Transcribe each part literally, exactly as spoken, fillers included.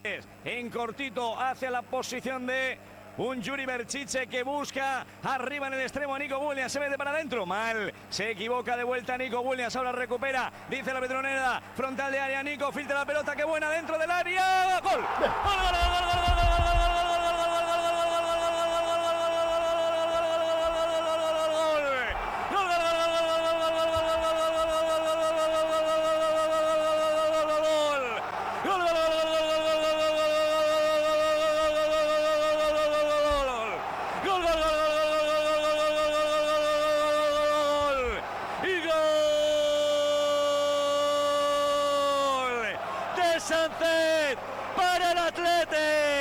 En cortito hacia la posición de un Yuri Berchiche que busca arriba en el extremo a Nico Williams, se mete para adentro, mal, se equivoca de vuelta Nico Williams, ahora recupera, dice la Petronera, frontal de área, Nico filtra la pelota, qué buena dentro del área, gol, gol, gol, gol, gol, gol, gol, gol, gol, gol. Sánchez para el Atleti.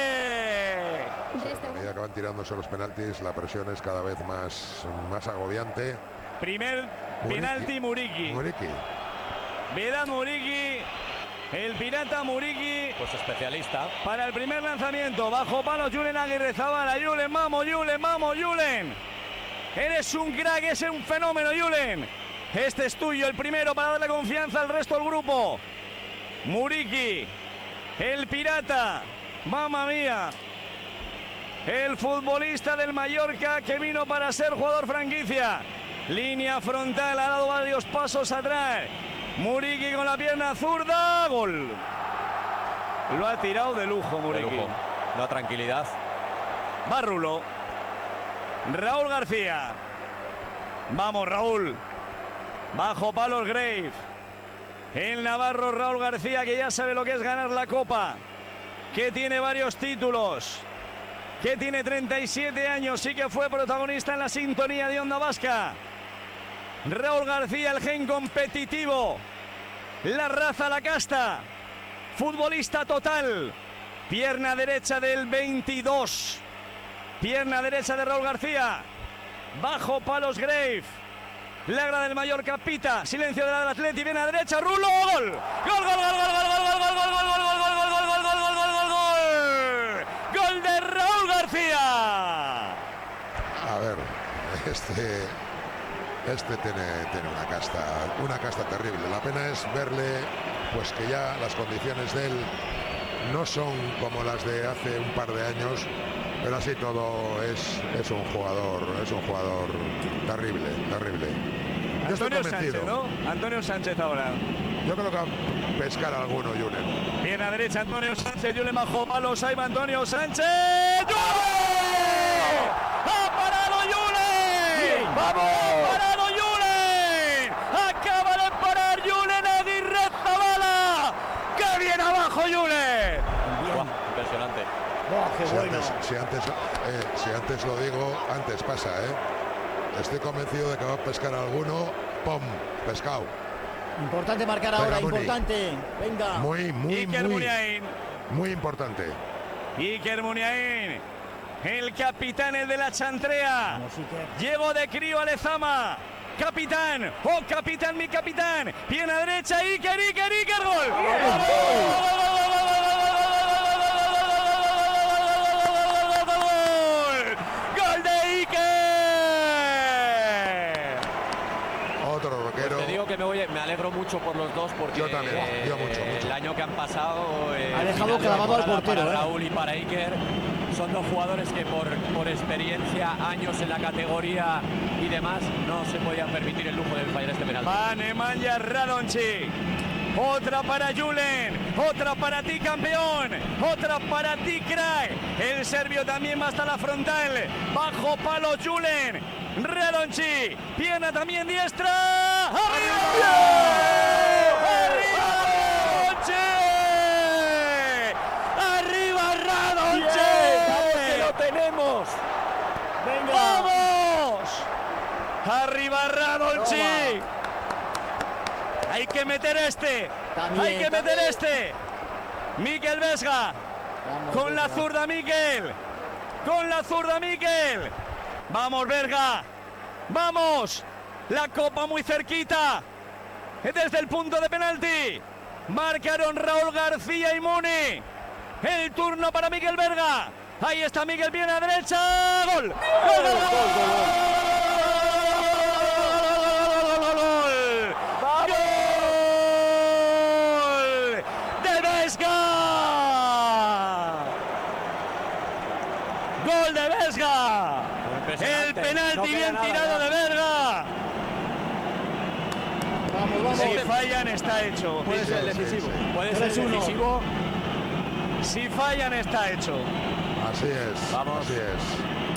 A medida que van tirándose los penaltis, la presión es cada vez más, más agobiante. Primer Muriqui. Penalti Muriqui. Muriqui. Vedat Muriqui, el pirata Muriqui. Pues especialista. Para el primer lanzamiento, bajo palo Julen Aguirre Zabala. Julen, vamos, Julen, vamos, Julen. Eres un crack, es un fenómeno, Julen. Este es tuyo, el primero para darle confianza al resto del grupo. Muriqui, el pirata, mamma mía, el futbolista del Mallorca que vino para ser jugador franquicia. Línea frontal, ha dado varios pasos atrás. Muriqui con la pierna zurda, gol. Lo ha tirado de lujo Muriqui. De lujo. La tranquilidad. Barrulo. Raúl García. Vamos Raúl. Bajo palos Grave. El navarro Raúl García, que ya sabe lo que es ganar la Copa, que tiene varios títulos, que tiene treinta y siete años y que fue protagonista en la sintonía de Onda Vasca. Raúl García, el gen competitivo, la raza, la casta, futbolista total, pierna derecha del veintidós, pierna derecha de Raúl García, bajo palos Grave. Lagra del Mallorca pita, silencio del Atleti, viene a derecha, Rulo, gol. Gol, gol, gol, gol, gol, gol, gol, gol, gol, gol, gol, gol, gol, gol, gol, gol, gol, gol. Gol de Raúl García. A ver, este este tiene, tiene una casta, una casta terrible. La pena es verle, pues que ya las condiciones de él no son como las de hace un par de años. Pero así todo es, es un jugador, es un jugador terrible, terrible. Yo Antonio estoy Sánchez, ¿no? Antonio Sánchez ahora. Yo creo que va a pescar a alguno, Julen. Bien a derecha Antonio Sánchez, Julen bajo palos, ahí va Antonio Sánchez. ¡Julen! ¡Ha parado Julen! ¡Vamos! ¡Ha parado Julen! ¡Acaba de parar Julen Aguirre Zabala! ¡Qué bien abajo Julen! Wow, impresionante. Oh, qué si, bueno. antes, si, antes, eh, si antes lo digo, antes pasa, ¿eh? Estoy convencido de que va a pescar a alguno. ¡Pum! Pescado. Importante marcar Venga, ahora, Muni. importante. Venga. Muy, muy, Iker muy, Muniain. muy importante. Iker Muniain, el capitán, el de la chantrea. Vamos, Iker. Llego de crío a Lezama. Capitán, oh capitán, mi capitán. Bien a derecha, Iker, Iker, Iker, gol. ¡Gol! Que me, voy, me alegro mucho por los dos porque yo también, eh, yo mucho, mucho. el año que han pasado eh, ha dejado clavado al portero para eh. Raúl y para Iker son dos jugadores que por, por experiencia, años en la categoría y demás no se podían permitir el lujo de fallar este penalti. Va Nemanja Radonjic, otra para Julen, otra para ti campeón, otra para ti crack, el serbio también va hasta la frontal, bajo palo Julen, Radonjic, pierna también diestra, ¡arriba! ¡Arriba Radonjic! ¡Arriba Radonjic! ¡Que lo tenemos! ¡Venga! ¡Vamos! ¡Arriba Radonjic! Hay que meter este, También, hay que también. meter este. Mikel Vesga, Vamos, con la Vesga. zurda Mikel, con la zurda Mikel. Vamos Vesga, vamos. La copa muy cerquita, desde el punto de penalti. Marcaron Raúl García y Muni. El turno para Mikel Vesga. Ahí está Mikel, bien a derecha. ¡Gol! ¡Gol, gol, gol, gol! ¡Gol! ¡De Vesga! Gol de Vesga. Impresionante. El penalti No queda bien nada, tirado ya. de Vesga. Vamos, vamos. Si fallan está hecho. Puede ser sí, decisivo. sí. Puede ser tres uno. decisivo. Si fallan está hecho. Así es. Vamos. Así es.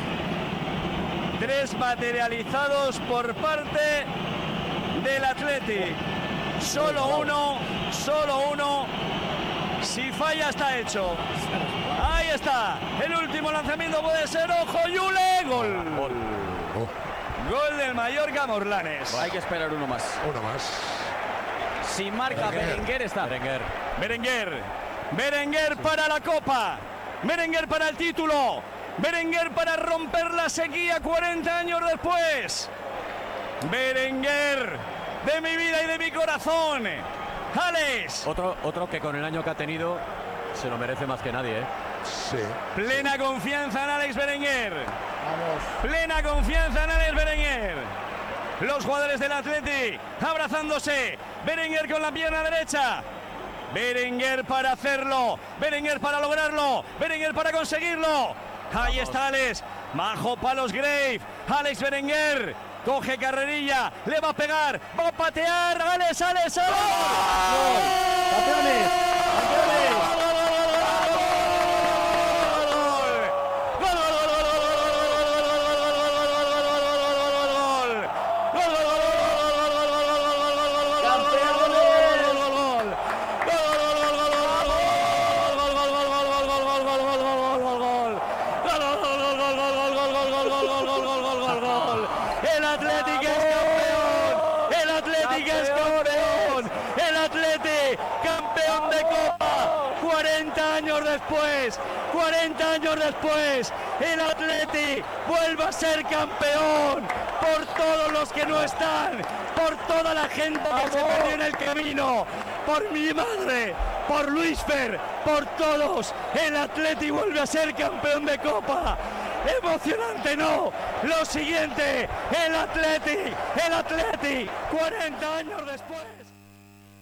Tres materializados por parte del Athletic. Solo uno, solo uno. Si falla está hecho. Ahí está. El último lanzamiento puede ser. Ojo, Yule. Gol. Gol. Oh, Gol del Mallorca Morlanes. Hay que esperar uno más. uno más. Si marca Berenguer. Berenguer está. Berenguer. Berenguer. Berenguer para la Copa. Berenguer para el título. Berenguer para romper la sequía cuarenta años después. Berenguer de mi vida y de mi corazón. Alex. Otro, otro que con el año que ha tenido se lo merece más que nadie, ¿eh? Sí. Plena confianza en Alex Berenguer. Vamos. Plena confianza en Alex Berenguer. Los jugadores del Athletic abrazándose. Berenguer con la pierna derecha. Berenguer para hacerlo. Berenguer para lograrlo. Berenguer para conseguirlo. Ahí está Alex. Majo Palos Grave. Alex Berenguer. Coge carrerilla. Le va a pegar. Va a patear. Alex, Alex, Alex. ¡Campeones! ¡Campeones! El Athletic es campeón. El Athletic es campeón. El Athletic campeón de Copa. cuarenta años después. cuarenta años después. El Athletic vuelve a ser campeón. Por todos los que no están. Por toda la gente que se perdió en el camino. Por mi madre. Por Luis Fer. Por todos. El Athletic vuelve a ser campeón de Copa. Emocionante, no. Lo siguiente, el Athletic, el Athletic, cuarenta años después.